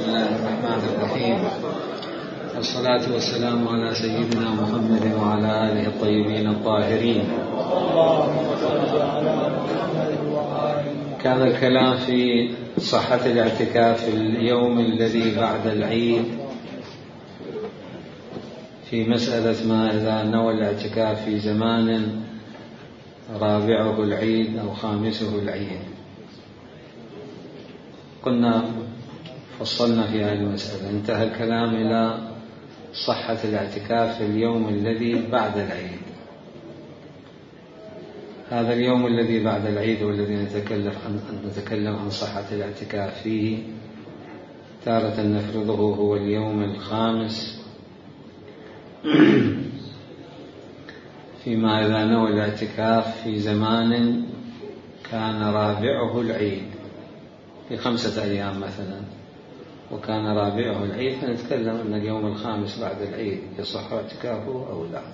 بسم الله الرحمن الرحيم، والصلاة والسلام على سيدنا محمد وعلى آله الطيبين الطاهرين. كان الكلام في صحة الاعتكاف في اليوم الذي بعد العيد، في مسألة ما إذا نوى الاعتكاف في زمان رابعه العيد أو خامسه العيد. قلنا فصلنا في هذه المسألة، انتهى الكلام إلى صحة الاعتكاف في اليوم الذي بعد العيد. هذا اليوم الذي بعد العيد والذي نتكلم عن صحة الاعتكاف فيه، تارة نفرضه هو اليوم الخامس فيما إذا نوى الاعتكاف في زمان كان رابعه العيد، في 5 أيام مثلا، وكان رابعه العيد، فنتكلم أن اليوم الخامس بعد العيد يصح اعتكافه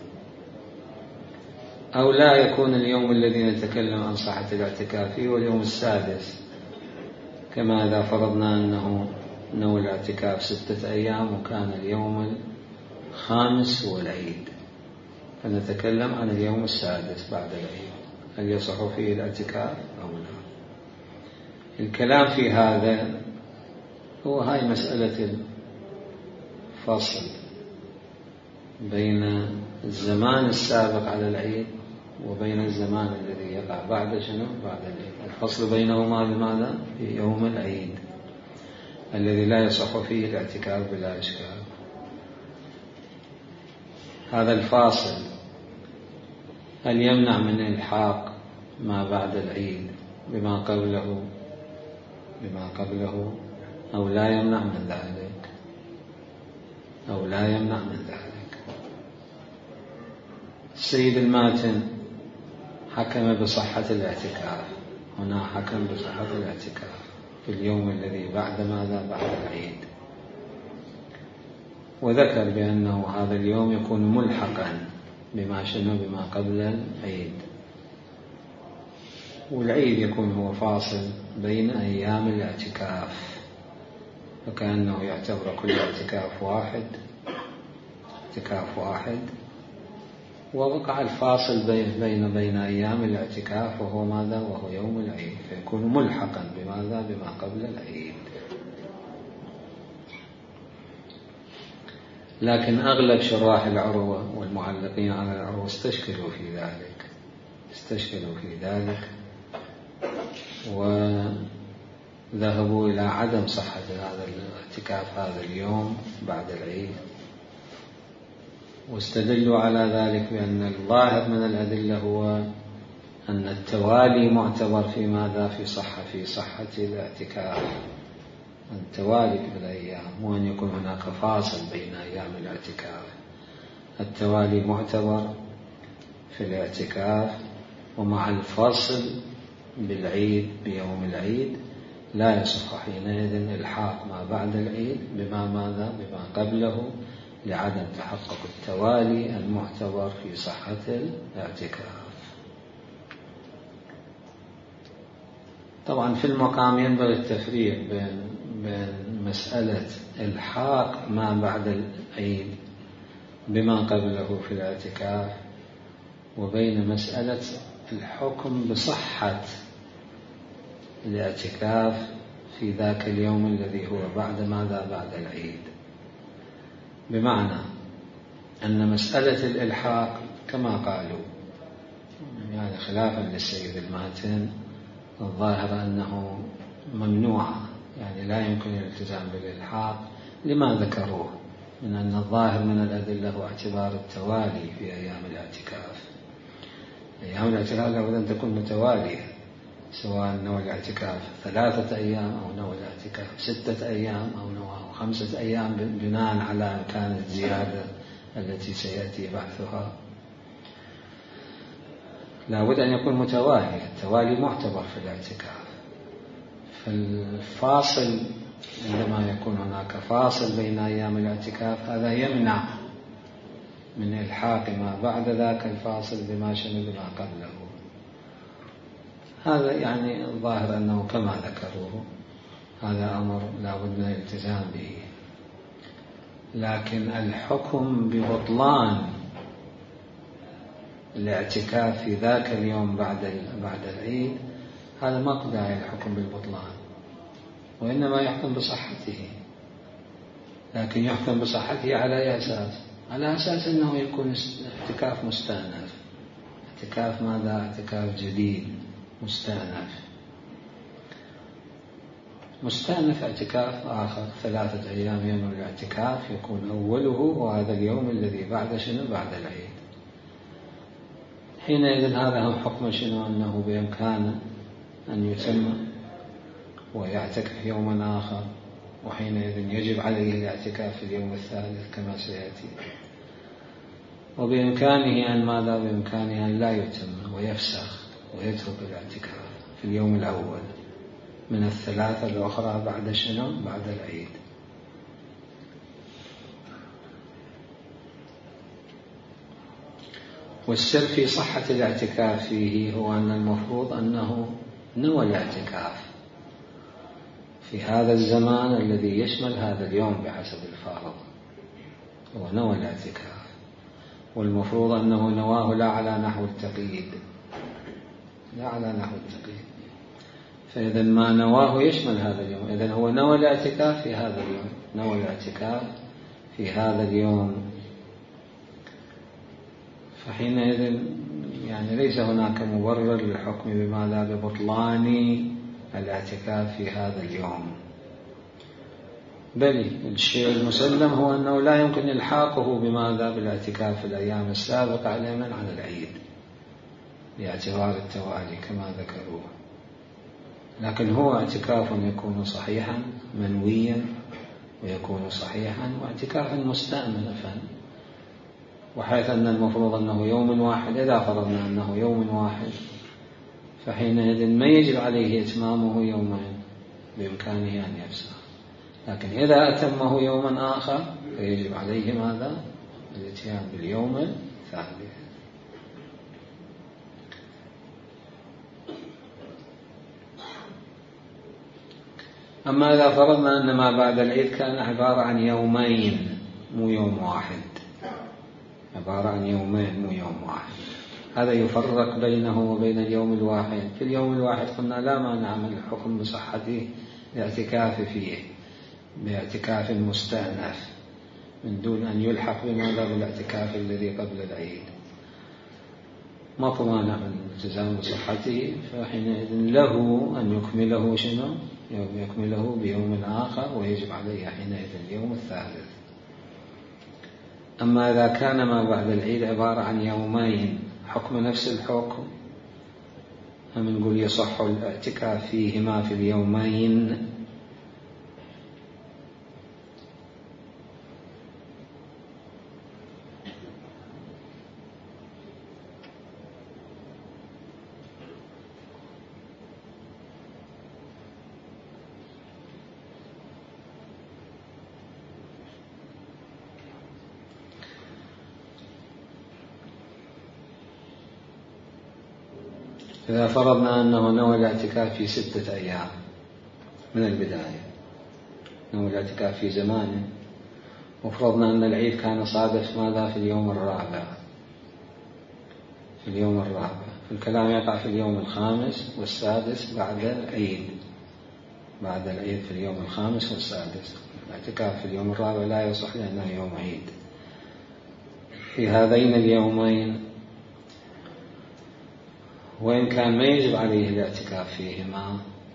أو لا يكون اليوم الذي نتكلم عن صحة الاعتكاف فيه واليوم السادس، كما إذا فرضنا أنه نوى الاعتكاف 6 أيام وكان اليوم الخامس هو العيد، فنتكلم عن اليوم السادس بعد العيد، هل يصح فيه الاعتكاف أو لا. الكلام في هذا هو هاي مسألة الفصل بين الزمان السابق على العيد وبين الزمان الذي يقع بعد بعد العيد. الفصل بينهما بماذا؟ في يوم العيد الذي لا يصح فيه الاعتكاف بلا إشكال. هذا الفاصل هل يمنع من إلحاق ما بعد العيد بما قبله أو لا يمنع من ذلك؟ السيد الماتن حكم بصحة الاعتكاف، هنا حكم بصحة الاعتكاف في اليوم الذي بعد ماذا؟ بعد العيد، وذكر بأنه هذا اليوم يكون ملحقا بما قبل العيد، والعيد يكون هو فاصل بين أيام الاعتكاف، فكأنه يعتبر كل اعتكاف واحد، ووقع الفاصل بين أيام الاعتكاف وهو ماذا؟ وهو يوم العيد، فيكون ملحقا بما قبل العيد. لكن أغلب شراح العروة والمعلقين على العروة استشكلوا في ذلك وذهبوا إلى عدم صحة هذا الاعتكاف هذا اليوم بعد العيد، واستدلوا على ذلك بأن الظاهر من الأدلة هو أن التوالي معتبر في ماذا؟ في صحة الاعتكاف، التوالي في الأيام، وأن يكون هناك فاصل بين أيام الاعتكاف. التوالي معتبر في الاعتكاف، ومع الفصل بالعيد بيوم العيد لا يصح حينئذ إلحاق ما بعد العيد بما قبله، لعدم تحقق التوالي المعتبر في صحة الاعتكاف. طبعا في المقام ينبغي التفريق بين مسألة إلحاق ما بعد العيد بما قبله في الاعتكاف، وبين مسألة الحكم بصحة الاعتكاف في ذاك اليوم الذي هو بعد العيد. بمعنى أن مسألة الإلحاق كما قالوا، يعني خلافا للسيد الماتن، الظاهر أنه ممنوعة، يعني لا يمكن الالتزام بالإلحاق لما ذكروه من أن الظاهر من الأدلة هو اعتبار التوالي في أيام الاعتكاف. أيام الاعتكاف لابد أن تكون متوالية، سواء نوى الاعتكاف 3 أيام أو نوى الاعتكاف 6 أيام أو نوى 5 أيام، بناء على إمكان الزيادة التي سيأتي بحثها. لابد أن يكون متوالي، التوالي معتبر في الاعتكاف. فالفاصل عندما يكون هناك فاصل بين أيام الاعتكاف هذا يمنع من إلحاق ما بعد ذاك الفاصل بما قبله. هذا يعني الظاهر أنه كما ذكروه هذا أمر لا بد من الالتزام به. لكن الحكم ببطلان الاعتكاف في ذاك اليوم بعد العيد هذا ما قدر الحكم بالبطلان، وإنما يحكم بصحته. لكن يحكم بصحته على أي أساس؟ على أساس أنه يكون اعتكاف مستأنف. اعتكاف ماذا؟ اعتكاف جديد مستأنف. مستأنف اعتكاف آخر 3 أيام يوم الاعتكاف يكون أوله وهذا اليوم الذي بعد شنو؟ بعد العيد. حينئذ هذا هم حكم شنو؟ أنه بإمكانه أن يتم ويعتكف يوما آخر، وحينئذ يجب عليه الاعتكاف في اليوم الثالث كما سيأتي. وبإمكانه أن ماذا؟ بإمكانه أن لا يتم ويفسخ ويترك الاعتكاف في اليوم الأول من ال3 الأخرى بعد شنو؟ بعد العيد. والسر في صحة الاعتكاف فيه هو أن المفروض أنه نوى الاعتكاف في هذا الزمان الذي يشمل هذا اليوم بحسب الفارض، هو نوى الاعتكاف. والمفروض أنه نواه لا على نحو التقييد، لا على نحو التقييد. فإذا ما نواه يشمل هذا اليوم. إذن هو نوى الاعتكاف في هذا اليوم، نوى الاعتكاف في هذا اليوم، فحينئذ يعني ليس هناك مبرر للحكم بماذا؟ ببطلان الاعتكاف في هذا اليوم. بل الشيء المسلم هو أنه لا يمكن إلحاقه بماذا؟ بالاعتكاف في الأيام السابقة علما على العيد باعتبار التوالي كما ذكروه. لكن هو اعتكاف يكون صحيحا منويا ويكون صحيحا، واعتكافا مستأنفا، وحيث أن المفروض أنه يوم واحد. إذا فرضنا أنه يوم واحد فحينئذ ما يجب عليه إتمامه يومين، بإمكانه أن يفسخ. لكن إذا أتمه يوما آخر فيجب عليه ماذا؟ الاتيان باليوم الثالث. أما إذا فرضنا أن ما بعد العيد كان عبارة عن يومين مو يوم واحد، عبارة عن يومين مو يوم واحد، هذا يفرق بينه وبين اليوم الواحد. في اليوم الواحد قلنا لا مانع من الحكم بصحته الاعتكاف فيه باعتكاف مستأنف من دون أن يلحق بماذا؟ بالاعتكاف الذي قبل العيد. ما مانع من الالتزام بصحته، فحينئذ له أن يكمله شنو؟ يكمله بيوم آخر، ويجب عليه حينئذ اليوم الثالث. أما إذا كان ما بعد العيد عبارة عن يومين حكم نفس الحكم، هم نقول يصح الاعتكاف فيهما في اليومين. إذا فرضنا أنه نوى الاعتكاف في 6 أيام من البداية، نوى الاعتكاف في زمانه، وفرضنا أن العيد كان صادف ماذا؟ في اليوم الرابع. في اليوم الرابع الكلام يقع في اليوم الخامس والسادس بعد العيد. بعد العيد في اليوم الخامس والسادس. الاعتكاف في اليوم الرابع لا يصح لأنه يوم عيد. في هذين اليومين وإن كان ما يجب عليه الاعتكاف فيهما،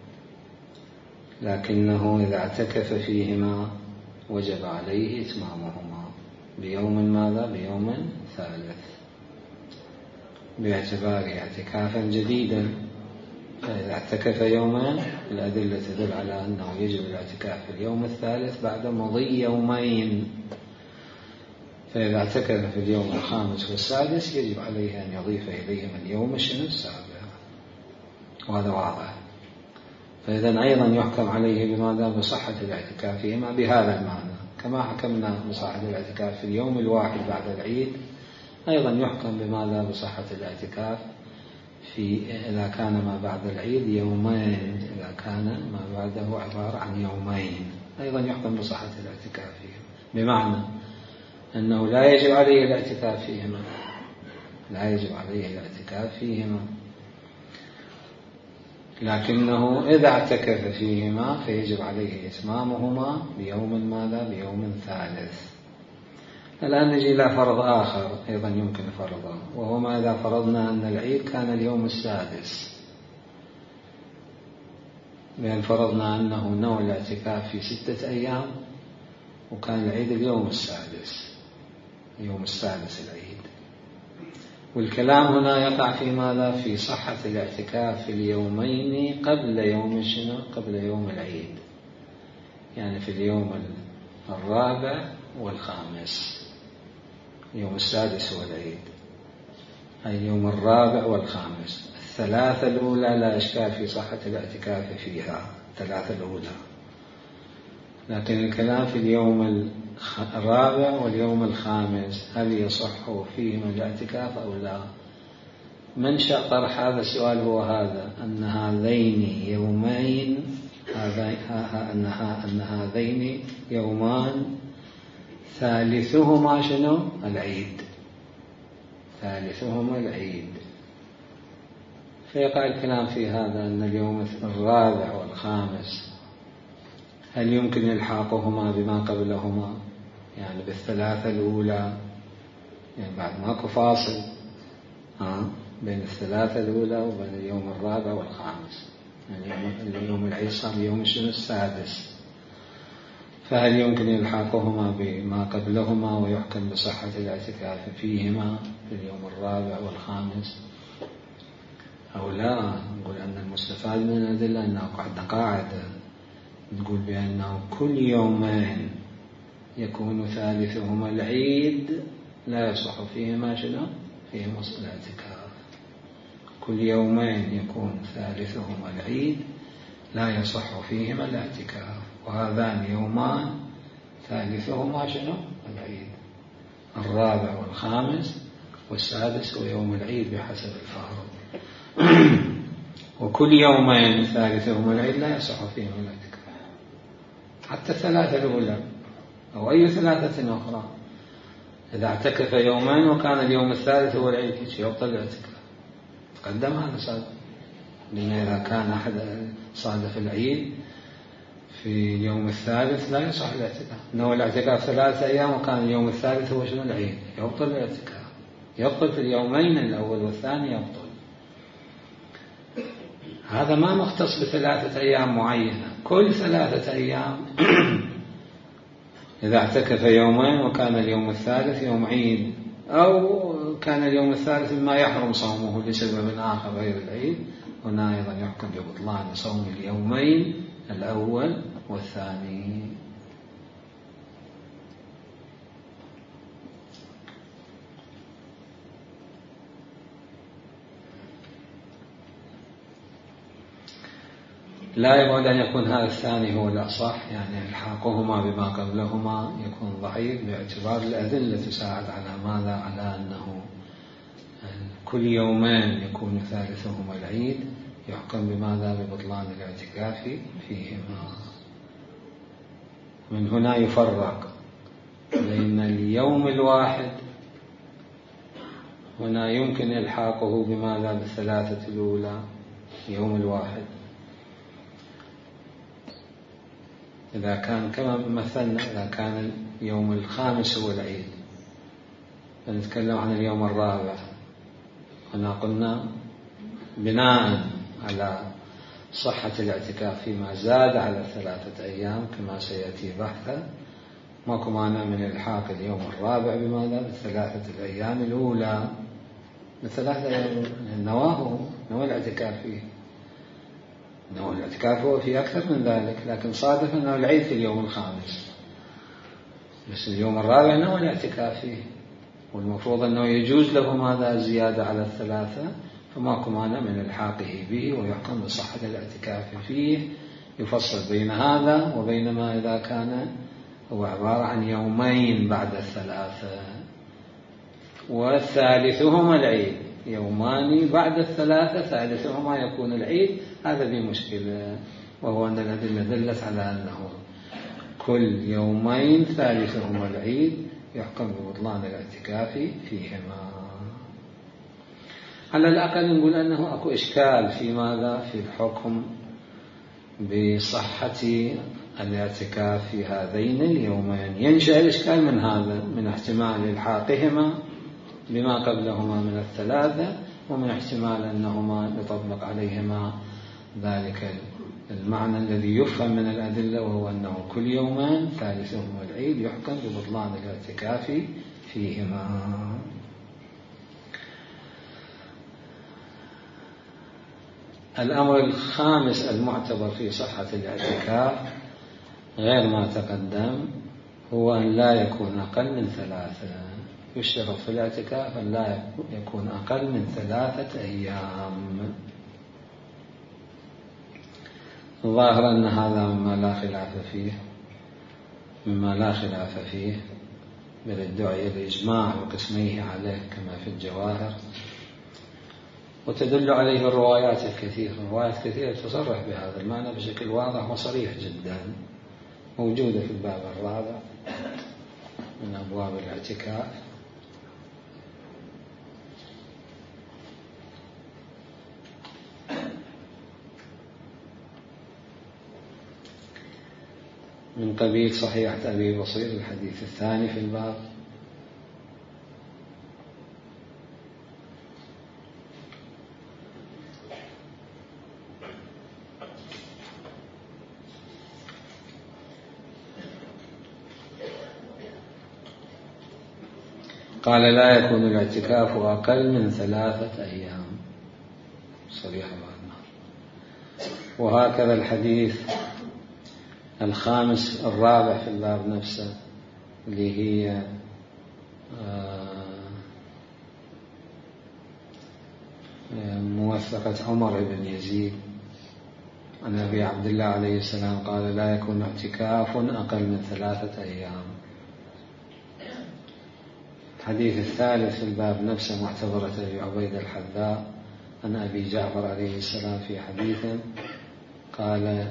لكنه إذا اعتكف فيهما وجب عليه إتمامهما بيوم ماذا؟ بيوم ثالث، باعتباره اعتكافا جديدا. فإذا اعتكف يوما الأدلة تدل على أنه يجب الاعتكاف في اليوم الثالث بعد مضي يومين. فإذا اعتكف في اليوم الخامس والسادس يجب عليه أن يضيف إليهم اليوم السابع، وهذا واضح. فإذا أيضا يحكم عليه بماذا؟ بصحة الاعتكاف فيهما بهذا المعنى، كما حكمنا بصحة الاعتكاف في اليوم الواحد بعد العيد، أيضا يحكم بماذا؟ بصحة الاعتكاف إذا كان ما بعد العيد يومين، إذا كان ما بعده عبارة عن يومين أيضا يحكم بصحة الاعتكاف فيهم، بمعنى أنه لا يجب عليه الاعتكاف فيهما، لا يجب عليه الاعتكاف فيهما، لكنه إذا اعتكف فيهما فيجب عليه إتمامهما بيوم ماذا؟ بيوم ثالث. الآن نجي إلى فرض آخر أيضا يمكن فرضه، وهو ما إذا فرضنا أن العيد كان اليوم السادس، بأن فرضنا أنه نوى الاعتكاف في 6 أيام وكان العيد اليوم السادس، يوم السادس العيد. والكلام هنا يقع في ماذا؟ في صحة الاعتكاف في اليومين قبل يوم شنو؟ قبل يوم العيد، يعني في اليوم الرابع والخامس. اليوم السادس هو العيد، أي اليوم الرابع والخامس. 3 الأولى لا إشكال في صحة الاعتكاف فيها، 3 الأولى، لكن الكلام في اليوم الرابع واليوم الخامس هل يصح فيهما الاعتكاف أو لا؟ منشأ طرح هذا السؤال هو هذا، أن هذين يومين، أن هذين يومان ثالثهما شنو؟ العيد، ثالثهما العيد. فيقع الكلام في هذا أن اليوم الرابع والخامس هل يمكن إلحاقهما بما قبلهما، يعني بالثلاثة الأولى، يعني بعد ماكو فاصل بين الثلاثة الأولى وبين اليوم الرابع والخامس، يعني اليوم العيد صار اليوم السادس، فهل يمكن إلحاقهما بما قبلهما ويحكم بصحة الاعتكاف فيهما في اليوم الرابع والخامس أو لا؟ نقول أن المستفاد من الأدلة أنه عندنا قاعدة نقول بأنه كل يومين يكون ثالثهما العيد لا يصح فيهما شنو؟ فيهما الاعتكاف. كل يومين يكون ثالثهما العيد لا يصح فيهما الاعتكاف، وهذان يومان ثالثهما شنو؟ العيد، الرابع والخامس والسادس هو يوم العيد بحسب الفارض. وكل يومين ثالثهما العيد لا يصح فيهما الاعتكاف، حتى 3 الأولى أو أي 3 أخرى. إذا اعتكف يومين وكان اليوم الثالث هو العيد يبطل الاعتكاف، تقدم هذا صادف، لأن إذا كان أحد صادف العيد في اليوم الثالث لا يصح الاعتكاف. نوى الاعتكاف 3 أيام وكان اليوم الثالث هو شنو؟ العيد، يبطل الاعتكاف، يبطل في اليومين الأول والثاني يبطل. هذا ما مختص ب3 أيام معينة، كل 3 أيام إذا اعتكف يومين وكان اليوم الثالث يوم عيد، أو كان اليوم الثالث ما يحرم صومه لسبب آخر غير العيد، هنا أيضا يحكم ببطلان صوم اليومين الأول والثاني. لا يبعد أن يكون هذا الثاني هو الأصح، يعني إلحاقهما بما قبلهما يكون ضعيف باعتبار الأدلة تساعد على ماذا؟ على أنه كل يومين يكون ثالثهما العيد، يحكم بماذا؟ ببطلان الاعتكاف فيهما. من هنا يفرق بين اليوم الواحد، هنا يمكن إلحاقه بماذا؟ ب3 الأولى، يوم الواحد، إذا كان كما مثلنا إذا كان اليوم الخامس هو العيد، فنتكلم عن اليوم الرابع، هنا قلنا بناء على صحة الاعتكاف فيما زاد على 3 أيام كما سيأتي بحثا، ماكو مانع من إلحاق اليوم الرابع بماذا؟ ب3 الأيام الأولى، ب3 أيام نوى الاعتكاف فيه، نوى الاعتكاف هو في أكثر من ذلك، لكن صادف أنه العيد في اليوم الخامس، بس اليوم الرابع نوى الاعتكاف فيه، والمفروض أنه يجوز له ماذا؟ زيادة على 3، فماكو مانع من إلحاقه به ويحكم بصحة الاعتكاف فيه. يفصل بين هذا وبين ما إذا كان هو عبارة عن يومين بعد 3 والثالثهما العيد، يومان بعد الثلاثة ثالثهما يكون العيد، هذا في مشكلة، وهو أن الأدلة دلت على أنه كل يومين ثالثهما العيد يحكم ببطلان الاعتكاف فيهما. على الأقل نقول أنه أكو إشكال في ماذا؟ في الحكم بصحة الاعتكاف في هذين اليومين. ينشأ الإشكال من هذا، من احتمال إلحاقهما بما قبلهما من الثلاثة، ومن احتمال أنهما يطبق عليهما ذلك المعنى الذي يفهم من الأدلة، وهو أنه كل يومين ثالثهما العيد يحكم ببطلان الاعتكاف فيهما. الأمر الخامس المعتبر في صحة الاعتكاف غير ما تقدم، هو أن لا يكون أقل من ثلاثة. يشترط في الاعتكاف أن لا يكون أقل من 3 أيام. الظاهر أن هذا مما لا خلاف فيه، بل الداعي الإجماع وقسميه عليه كما في الجواهر، وتدل عليه الروايات الكثيرة. روايات كثيرة تصرح بهذا المعنى بشكل واضح وصريح جدا، موجودة في الباب الرابع من أبواب الاعتكاف. من قبيل صحيحة أبي بصير الحديث الثاني في الباب، قال لا يكون الاعتكاف أقل من 3 أيام، صريح بعضنا. وهكذا الحديث الخامس الرابع في الباب نفسه، اللي هي موثقة عمر بن يزيد عن أبي عبد الله عليه السلام قال لا يكون اعتكاف أقل من 3 أيام. الحديث الثالث في الباب نفسه معتبرة أبي عبيد الحذاء عن أبي جعفر عليه السلام في حديث قال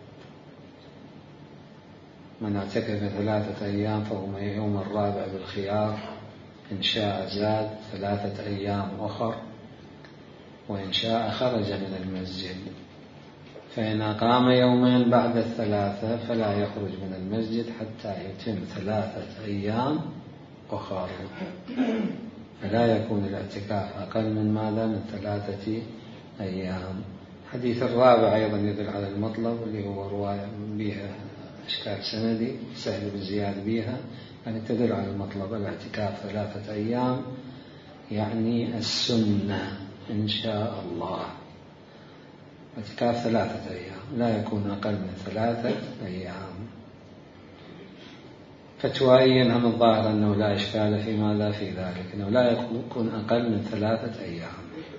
من اعتكف 3 أيام فهو يوم الرابع بالخيار، إن شاء زاد 3 أيام أخر، وإن شاء خرج من المسجد، فإن أقام يومين بعد 3 فلا يخرج من المسجد حتى يتم 3 أيام أخر. فلا يكون الاعتكاف أقل من ماذا؟ من 3 أيام. الحديث الرابع أيضا يدل على المطلب، اللي هو رواية بها إشكال سندي سهل بالزيادة بها، يعني تدل على المطلب الاعتكاف 3 أيام، يعني السنة إن شاء الله اعتكاف 3 أيام، لا يكون أقل من 3 أيام. فتوائيا هم الظاهر أنه لا إشكال في ماذا في ذلك، أنه لا يكون أقل من 3 أيام.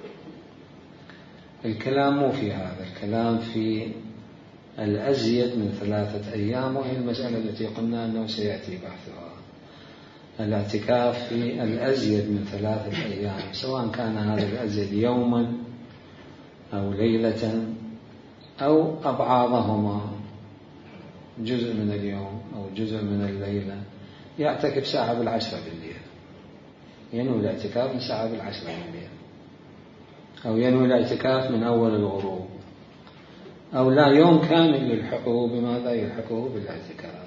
الكلام مو في هذا، الكلام في الأزيد من 3 أيام، وهي المسألة التي قلنا أنه سيأتي بحثها. الاعتكاف في الأزيد من 3 أيام، سواء كان هذا الأزيد يوما أو ليلة أو أبعاضهما، جزء من اليوم أو جزء من الليلة. يعتكف ساعة بالعشرة بالليل، ينوي الاعتكاف من ساعة بالعشرة بالليل، أو ينوي الاعتكاف من أول الغروب، أو لا يوم كامل يلحقه بماذا؟ يلحقه بالاعتكاف.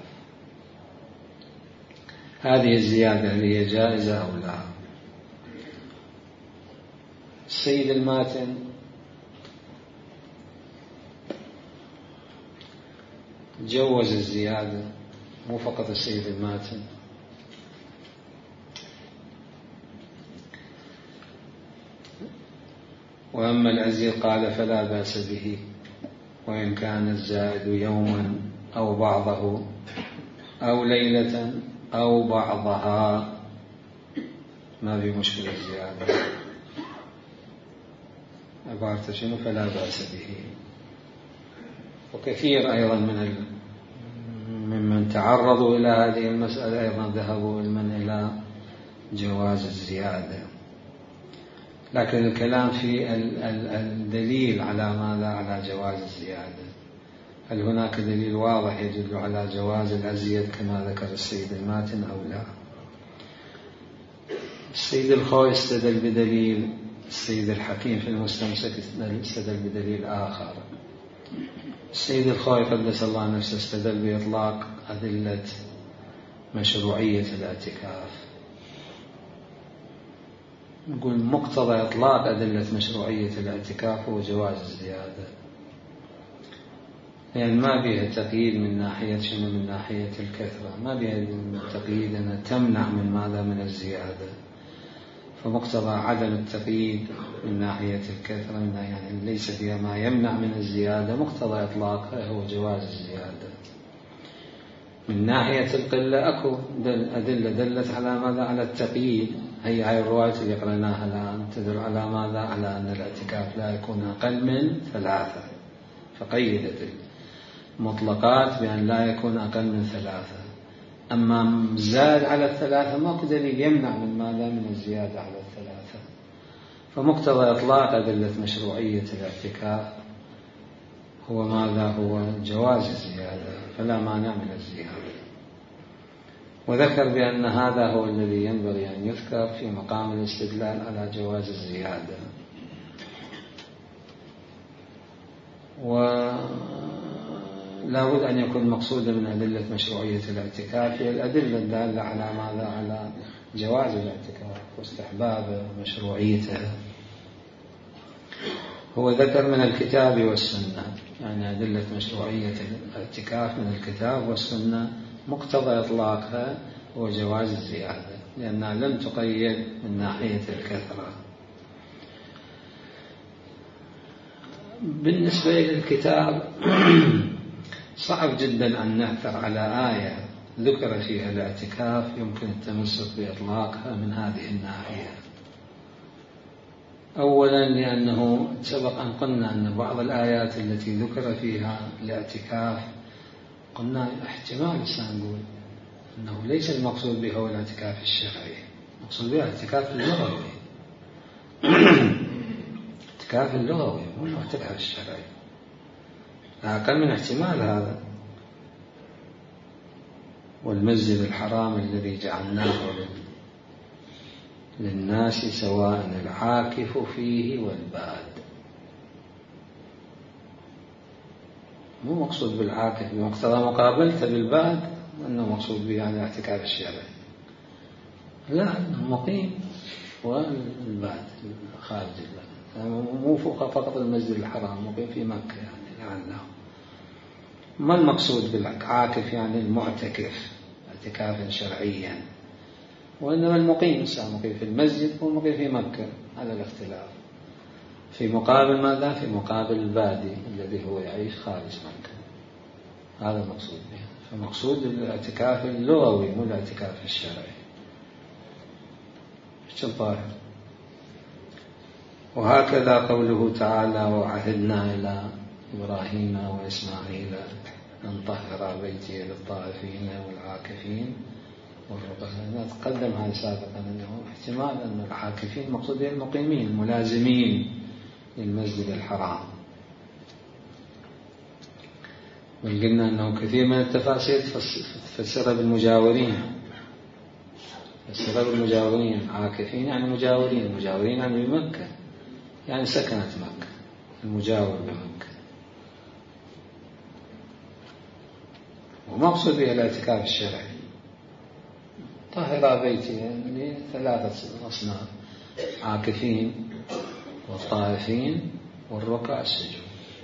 هذه الزيادة اللي هي جائزة أو لا؟ السيد الماتن جوز الزيادة، مو فقط السيد الماتن، وأما العزيز قال فلا بأس به، وإن كان الزائد يوما أو بعضه أو ليلة أو بعضها ما في مشكلة الزيادة. عبارة شنو؟ فلا بأس به. وكثير أيضا ممن تعرضوا إلى هذه المسألة أيضا ذهبوا إلى جواز الزيادة. لكن الكلام في الدليل على ماذا؟ على جواز الزيادة. هل هناك دليل واضح يدل على جواز الأزيد كما ذكر السيد الماتن أو لا؟ السيد الخوي استدل بدليل، السيد الحكيم في المستمسك استدل بدليل آخر. السيد الخوي قدس الله نفسه استدل بإطلاق أدلة مشروعية الاعتكاف. نقول مقتضى إطلاق أدلة مشروعية الاعتكاف هو جواز الزيادة، يعني ما بها تقييد من ناحية شنو؟ من ناحية الكثرة، ما بها تقييد أنها تمنع من ماذا؟ من الزيادة. فمقتضى عدم التقييد من ناحية الكثرة يعني ليس فيها ما يمنع من الزيادة، مقتضى إطلاقها هو جواز الزيادة. من ناحية القلة أكو أدلة دلت على ماذا؟ على التقييد. هي الرواية اللي قرأناها الآن تدل على ماذا؟ على أن الاعتكاف لا يكون أقل من 3، فقيدت المطلقات بأن لا يكون أقل من 3. أما زاد على 3 ماكو دليل يمنع من ماذا؟ من الزيادة على 3. فمقتضى إطلاق أدلة مشروعية الاعتكاف هو ماذا؟ هو جواز الزيادة، فلا مانع من الزيادة. وذكر بأن هذا هو الذي ينبغي أن يذكر في مقام الاستدلال على جواز الزيادة. ولا بد أن يكون مقصودا من أدلة مشروعية الاعتكاف هي الأدلة الدالة على ماذا؟ على جواز الاعتكاف واستحباب مشروعيته. هو ذكر من الكتاب والسنة، يعني أدلة مشروعية الاعتكاف من الكتاب والسنة مقتضى إطلاقها هو جواز الزيادة، لأنها لم تقيد من ناحية الكثرة. بالنسبة للكتاب صعب جدا أن نعثر على آية ذكر فيها الاعتكاف يمكن التمسك بإطلاقها من هذه الناحية. أولا لأنه سبق أن قلنا أن بعض الآيات التي ذكر فيها الاعتكاف قلنا احتمال سنقول أنه ليس المقصود به هو الاعتكاف الشرعي، المقصود به الاعتكاف اللغوي. الاعتكاف اللغوي مو الاعتكاف الشرعي، لا أقل من احتمال هذا. والمسجد الحرام الذي جعلناه للناس سواء العاكف فيه والباد، مو مقصود بالعاكف بمقتضى مقابلته بالباد أنه مقصود به يعني الاعتكاف الشرعي، لا، المقيم والباد خارج البلد، مو فقط المسجد الحرام، مقيم في مكة يعني لعله. ما المقصود بالعاكف؟ يعني المعتكف اعتكافا شرعيا، وإنما المقيم إنسان مقيم في المسجد ومقيم في مكة، هذا الاختلاف. في مقابل ماذا؟ في مقابل البادي الذي هو يعيش خارج مكة، هذا المقصود به. فمقصود الاعتكاف اللغوي مو الاعتكاف الشرعي. الظاهر. وهكذا قوله تعالى: وعهدنا إلى إبراهيم وإسماعيل أن طهر بيتي للطائفين والعاكفين والركعات. تقدم هذا سابقا أنه احتمال أن العاكفين مقصود المقيمين الملازمين للمسجد الحرام. وقلنا أنه كثير من التفاسير تفسرها بالمجاورين، تفسرها بالمجاورين، عاكفين يعني مجاورين، مجاورين يعني بمكة، يعني سكنت مكة، المجاور بمكة. ومقصود بها الاعتكاف الشرعي. طهر بيتي يعني 3 أصناف: عاكفين والطائفين والركع السجود.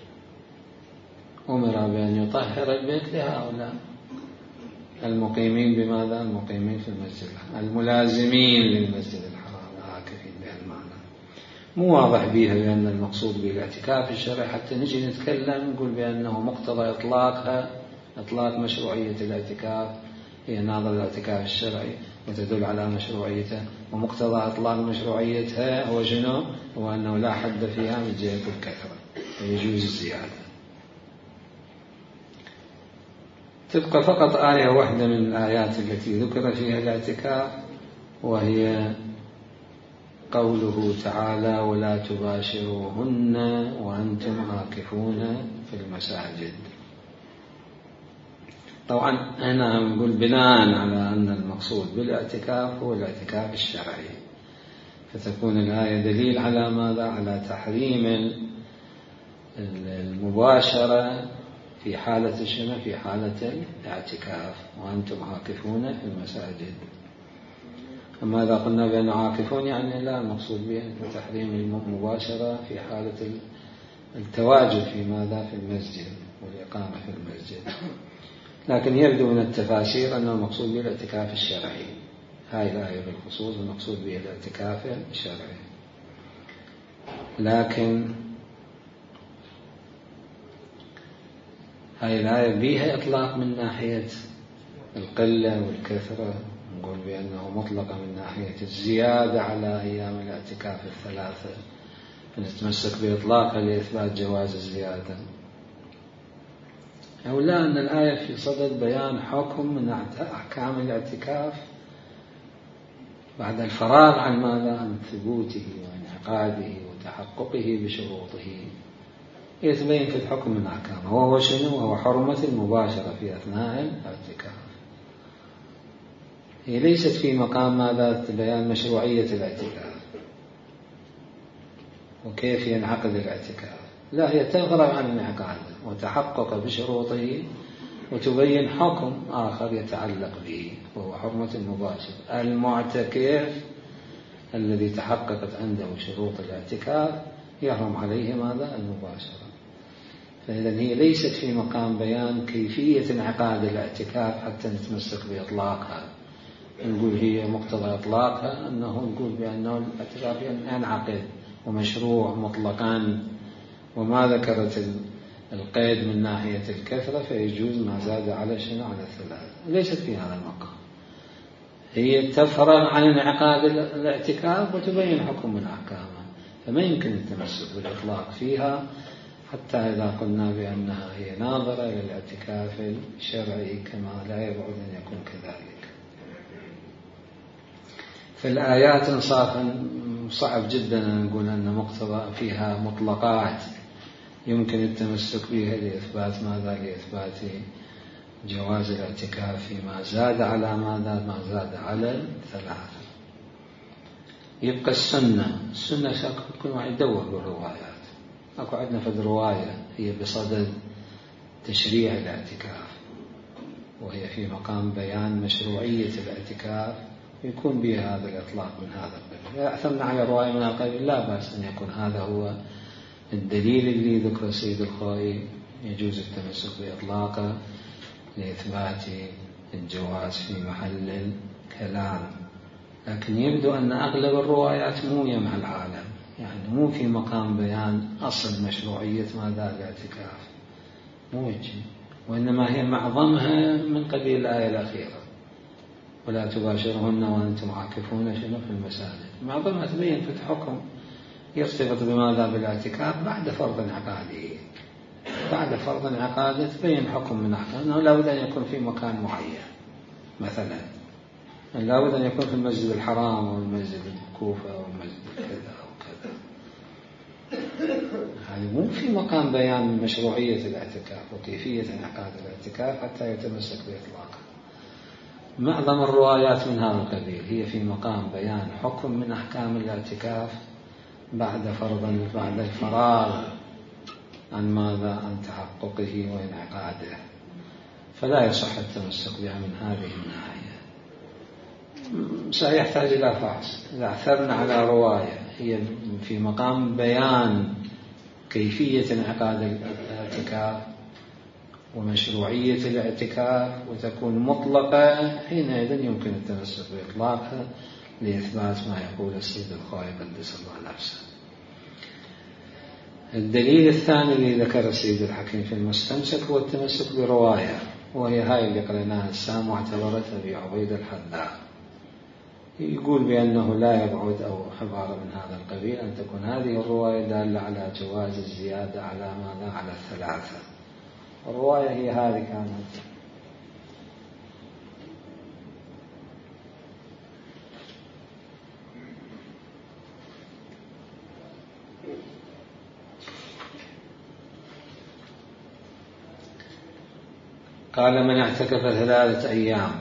أمر بأن يطهر البيت لهؤلاء المقيمين بماذا؟ المقيمين في المسجد الحرام، الملازمين للمسجد الحرام، العاكفين بها المعنى. مو واضح بها بأن المقصود بالاعتكاف الشرعي حتى نجي نتكلم نقول بأنه مقتضى إطلاقها إطلاق مشروعية الاعتكاف هي ناظر الاعتكاف الشرعي وتدل على مشروعيته، ومقتضى إطلاق مشروعيتها هو شنو؟ هو أنه لا حد فيها من جهة الكثرة ويجوز الزيادة. تبقى فقط آية واحدة من الآيات التي ذكر فيها الاعتكاف، وهي قوله تعالى ولا تباشروهن وأنتم عاكفون في المساجد. طبعا أنا نقول بناء على أن المقصود بالاعتكاف هو الاعتكاف الشرعي، فتكون الآية دليل على ماذا؟ على تحريم المباشرة في حالة الشنو؟ في حالة الاعتكاف، وأنتم عاكفون في المساجد. أما إذا قلنا بأنه عاكفون يعني لا المقصود به تحريم المباشرة في حالة التواجد في ماذا؟ في المسجد والإقامة في المسجد. لكن يبدو من التفاسير أنه المقصود به الاعتكاف الشرعي، هاي الآية بالخصوص المقصود به الاعتكاف الشرعي. لكن هاي الآية بيها إطلاق من ناحية القلة والكثرة، نقول بأنه مطلقة من ناحية الزيادة على أيام الاعتكاف الثلاثة، فنتمسك بإطلاقها لإثبات جواز الزيادة، أو لا أن الآية في صدد بيان حكم من أحكام الاعتكاف بعد الفراغ عن ماذا؟ عن ثبوته وانعقاده وتحققه بشروطه، يتبين في الحكم من أحكامه، وهو شنو؟ وهو حرمة المباشرة في أثناء الاعتكاف. هي ليست في مقام ماذا؟ بيان مشروعية الاعتكاف وكيف ينعقد الاعتكاف، لا، هي تغرب عن انعقاده وتحقق بشروطه وتبين حكم آخر يتعلق به، وهو حرمة المباشرة. المعتكف الذي تحققت عنده شروط الاعتكاف يحرم عليه ماذا؟ المباشرة. فإذا هي ليست في مقام بيان كيفية انعقاد الاعتكاف حتى نتمسك بإطلاقها، نقول هي مقتضى إطلاقها أنه نقول بأنه الاعتكاف ينعقد ومشروع مطلقا، وما ذكرت القيد من ناحية الكثرة فيجوز ما زاد على شنو؟ على الثلاثة. ليست في هذا المقام، هي تفرغ عن انعقاد الاعتكاف وتبين حكم من أحكامها، فما يمكن التمسك بالإطلاق فيها حتى إذا قلنا بأنها هي ناظرة إلى الاعتكاف الشرعي، كما لا يبعد أن يكون كذلك. في الآيات إنصافا صعب جدا أن نقول أن مقتضى فيها مطلقات يمكن التمسك بها لإثبات ماذا؟ لإثبات جواز الاعتكاف فيما زاد على ماذا؟ ما زاد على الثلاثة. يبقى السنة كل واحد يدور بالروايات. أكو عندنا في الرواية هي بصدد تشريع الاعتكاف، وهي في مقام بيان مشروعية الاعتكاف، يكون بها هذا الإطلاق من هذا القبيل. إذا اعتمدنا على رواية من القبيل لا بأس أن يكون هذا هو الدليل اللي ذكر سيد الخوئي، يجوز التمسك بإطلاقه لإثبات الجواز في محل الكلام. لكن يبدو أن أغلب الروايات مو مع العالم، يعني مو في مقام بيان أصل مشروعية ماذا؟ الاعتكاف، مو يجي، وإنما هي معظمها من قبيل الآية الأخيرة ولا تباشرهن وأنتم عاكفون شنو؟ في المساجد. معظمها تبين في حكم يرتبط بماذا؟ بالاعتكاف بعد فرض انعقاده. بعد فرض انعقاده تبين حكم من أحكام، أنه لا بد أن يكون في مكان معين، مثلا لا بد أن يكون في المسجد الحرام أو المسجد الكوفة أو المسجد كذا أو كذا. هذه مو في مقام بيان مشروعية الاعتكاف وكيفية انعقاد الاعتكاف حتى يتمسك بإطلاقه. معظم الروايات من هذا القبيل هي في مقام بيان حكم من أحكام الاعتكاف بعد الفراغ عن ماذا؟ عن تحققه وانعقاده، فلا يصح التمسك بها من هذه الناحية. سيحتاج إلى فحص. إذا اعثرنا على رواية هي في مقام بيان كيفية انعقاد الاعتكاف ومشروعية الاعتكاف وتكون مطلقة، حينئذ يمكن التمسك بإطلاقها لإثبات ما يقول السيد الخوئي قدس الله نفسه. الدليل الثاني الذي ذكر السيد الحكيم في المستمسك هو التمسك برواية، وهي هاي اللي قرأناها السام واعتبرت أبي عبيد الحذاء، يقول بأنه لا يبعد أو عبارة من هذا القبيل أن تكون هذه الرواية دالة على جواز الزيادة على ماذا؟ على الثلاثة. الرواية هي هذه كانت قال من اعتكف 3 أيام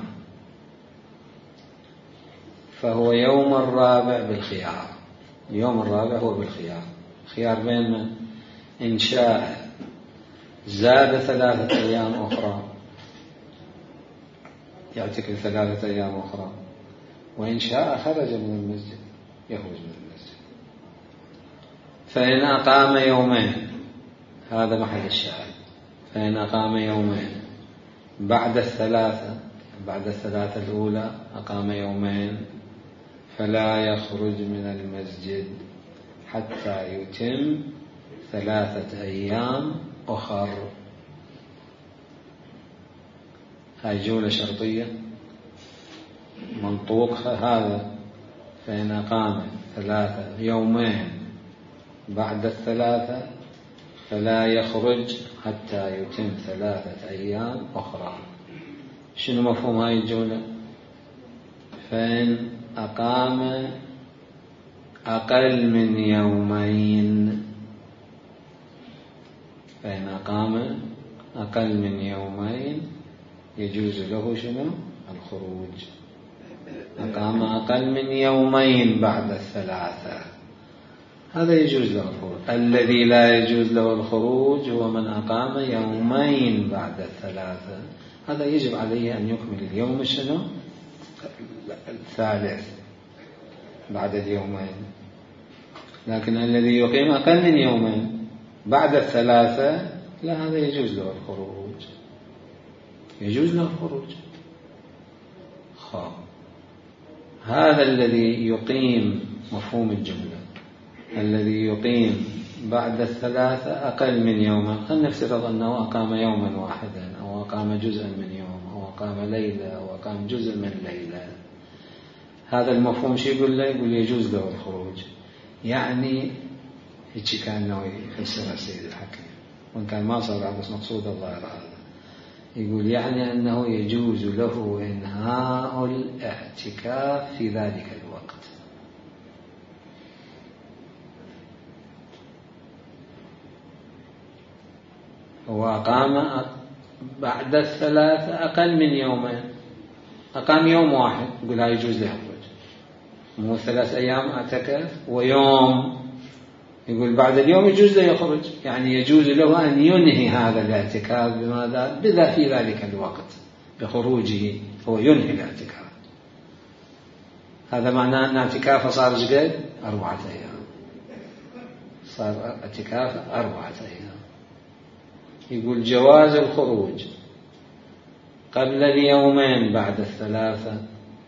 فهو يوم الرابع بالخيار. اليوم الرابع هو بالخيار، خيار بين من؟ إن شاء زاد 3 أيام أخرى يعتكف 3 أيام أخرى، وإن شاء خرج من المسجد يخرج من المسجد. فإن أقام يومين، هذا محل الشاهد، فإن أقام يومين بعد الثلاثة الأولى أقام يومين فلا يخرج من المسجد حتى يتم 3 أيام أخر. هاي جملة شرطية منطوقها هذا، فإن أقام 3 يومين بعد 3 فلا يخرج حتى يتم 3 أيام أخرى. شنو مفهوم هاي الجملة؟ فإن أقام أقل من يومين، فإن أقام أقل من يومين يجوز له شنو؟ الخروج. أقام أقل من يومين بعد 3 هذا يجوز له الخروج. الذي لا يجوز له الخروج هو من أقام يومين بعد 3، هذا يجب عليه أن يكمل اليوم شنو؟ الثالث بعد اليومين. لكن الذي يقيم أقل من يومين بعد 3 لا، هذا يجوز له الخروج، يجوز له الخروج. هذا الذي يقيم، مفهوم الجملة، الذي يقيم بعد 3 أقل من يوما، خلينا نفترض أنه أقام يوما واحدا أو أقام جزءا من يوم أو أقام ليلة أو أقام جزء من ليلة، هذا المفهوم شو يقول له؟ يقول يجوز له الخروج. يعني هيك كان ناوي يفسر السيد الحكيم، وإن كان ما صار بس مقصود الظاهر هذا، يقول يعني أنه يجوز له إنهاء الاعتكاف في ذلك الوقت. هو أقام بعد 3 أقل من يومين، أقام يوم واحد، يقول لا يجوز له يخرج، مو 3 أيام اعتكف ويوم، يقول بعد اليوم يجوز له يخرج، يعني يجوز له أن ينهي هذا الاعتكاف بماذا؟ بذا في ذلك الوقت بخروجه، هو ينهي الاعتكاف. هذا معناه أن اعتكافه صار قد 4 أيام، صار اعتكاف 4 أيام. يقول جواز الخروج قبل اليومين بعد 3،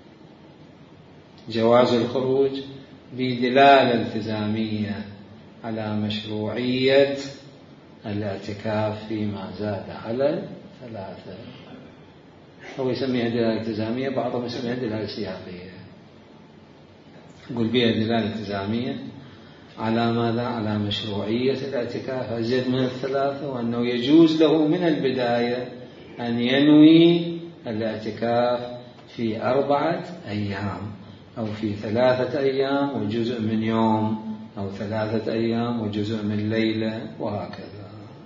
جواز الخروج بدلالة التزامية على مشروعية الاعتكاف فيما زاد على 3. هو يسميها دلالة التزامية، بعضهم يسميها دلالة سياقية. يقول بها دلالة التزامية على ماذا؟ على مشروعية الاعتكاف أزيد من 3، وأنه يجوز له من البداية أن ينوي الاعتكاف في 4 أيام أو في 3 أيام وجزء من يوم أو 3 أيام وجزء من ليلة وهكذا.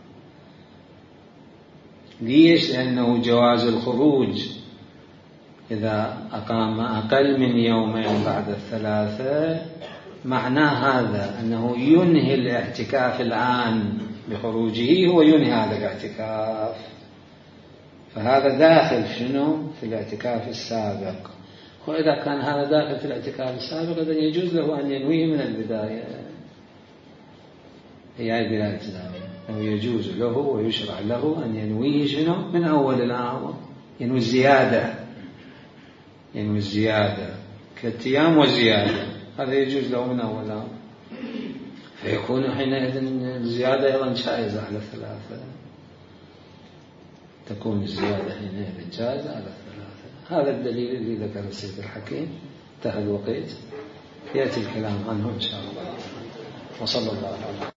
ليش؟ لأنه جواز الخروج إذا أقام أقل من يومين بعد 3 معناه هذا أنه ينهي الاعتكاف الآن بخروجه، هو ينهي هذا الاعتكاف، فهذا داخل شنو؟ في الاعتكاف السابق. وإذا كان هذا داخل في الاعتكاف السابق إذن يجوز له أن ينويه من البداية. هي دلالة التزامية، أنه يجوز له ويشرع له أن ينويه شنو؟ من أول الأمر، ينوي الزيادة، ينوي الزيادة 3 أيام وزيادة، هذا يجوز له من أول الأمر، فيكون حينئذ الزيادة أيضا جائزة على 3، تكون الزيادة حينئذ جائزة على 3. هذا الدليل اللي ذكر السيد الحكيم. انتهى الوقت، يأتي الكلام عنه إن شاء الله. وصلى الله عليه وسلم.